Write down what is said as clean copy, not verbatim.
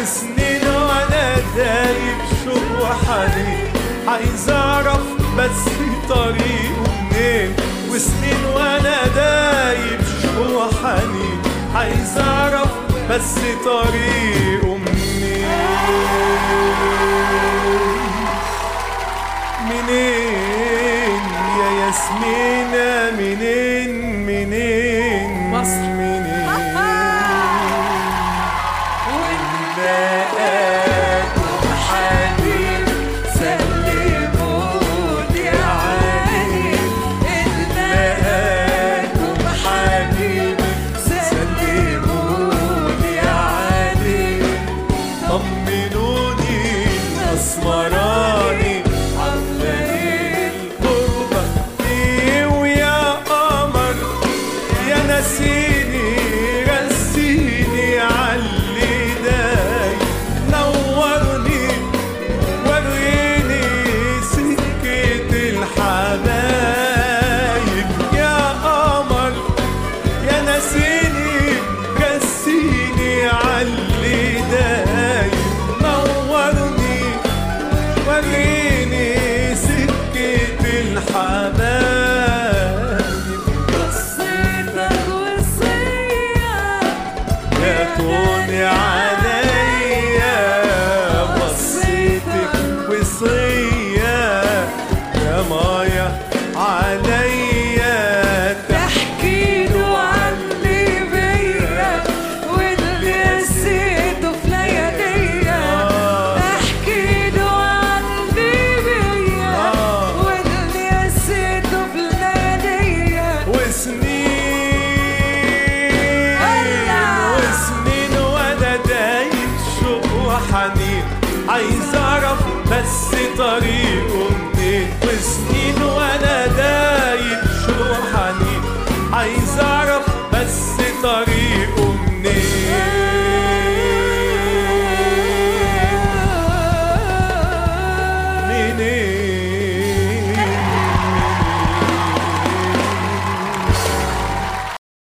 وسنين وانا دايب شوق وحنين، عايز اعرف بس طريقه منين. وسنين وانا دايب شوق وحنين، عايز اعرف بس طريقه منين. منين يا ياسمينة منين منين مصر منين ونلاقاكم حبيب سلموني عليه. نلاقاكم حبيب سلموني عليه. طمنوني الأسمراني عمالي الغربة إيه ويا قمر يا نسيني رسيني عاللي داي. نورني وريني سكة الحبايب يا قمر يا نسيني رسيني عاللي داي. نورني وريني سكة الحبايب. وصيتك وصية يا طولي عليا وصيتك وصية يا مايا عليا. تحكيله عني بيا واللي نسيته في لياليا. احكيله عني بيا واللي نسيته في لياليا. وسنين الله. وسنين وانا دايب شوق وحنين، عايز